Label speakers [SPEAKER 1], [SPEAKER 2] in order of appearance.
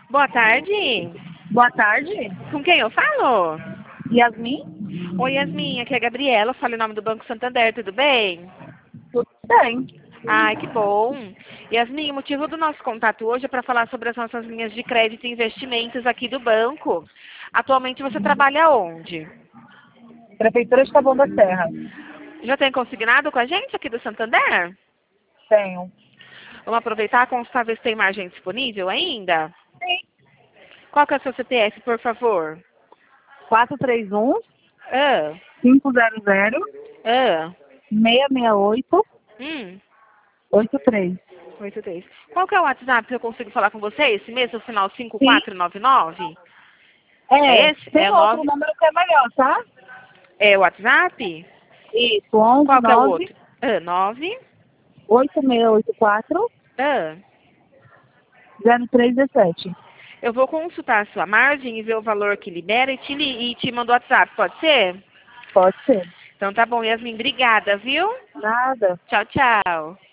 [SPEAKER 1] Boa tarde.
[SPEAKER 2] Boa tarde,
[SPEAKER 1] Com quem eu falo?
[SPEAKER 2] Yasmin.
[SPEAKER 1] Oi, Yasmin, aqui é a Gabriela, eu falo em nome do Banco Santander, tudo bem?
[SPEAKER 2] Tudo bem?
[SPEAKER 1] Ai, que bom. Yasmin, o motivo do nosso contato hoje é para falar sobre as nossas linhas de crédito e investimentos aqui do banco. Atualmente você trabalha onde?
[SPEAKER 2] Prefeitura de Taboão da Serra.
[SPEAKER 1] Já tem consignado com a gente aqui do Santander?
[SPEAKER 2] Tenho.
[SPEAKER 1] Vamos aproveitar e consultar ver se tem margem disponível ainda?
[SPEAKER 2] Sim.
[SPEAKER 1] Qual que é o seu CPF, por favor?
[SPEAKER 2] 431
[SPEAKER 1] Ah,
[SPEAKER 2] 500
[SPEAKER 1] ah,
[SPEAKER 2] 668
[SPEAKER 1] hum.
[SPEAKER 2] 83.
[SPEAKER 1] 83. Qual que é o WhatsApp que eu consigo falar com você? Esse mesmo, o final
[SPEAKER 2] Sim.
[SPEAKER 1] 5499? É
[SPEAKER 2] É,
[SPEAKER 1] esse? É
[SPEAKER 2] tem
[SPEAKER 1] o
[SPEAKER 2] outro
[SPEAKER 1] 9?
[SPEAKER 2] número que é melhor, tá?
[SPEAKER 1] É o WhatsApp?
[SPEAKER 2] Isso, 11
[SPEAKER 1] Qual que é o
[SPEAKER 2] 9
[SPEAKER 1] outro? 9?
[SPEAKER 2] 8684
[SPEAKER 1] Ah.
[SPEAKER 2] 0317.
[SPEAKER 1] Eu vou consultar a sua margem e ver o valor que libera e te mando o WhatsApp, pode ser?
[SPEAKER 2] Pode ser.
[SPEAKER 1] Então tá bom, Yasmin, obrigada, viu?
[SPEAKER 2] Nada.
[SPEAKER 1] Tchau, tchau.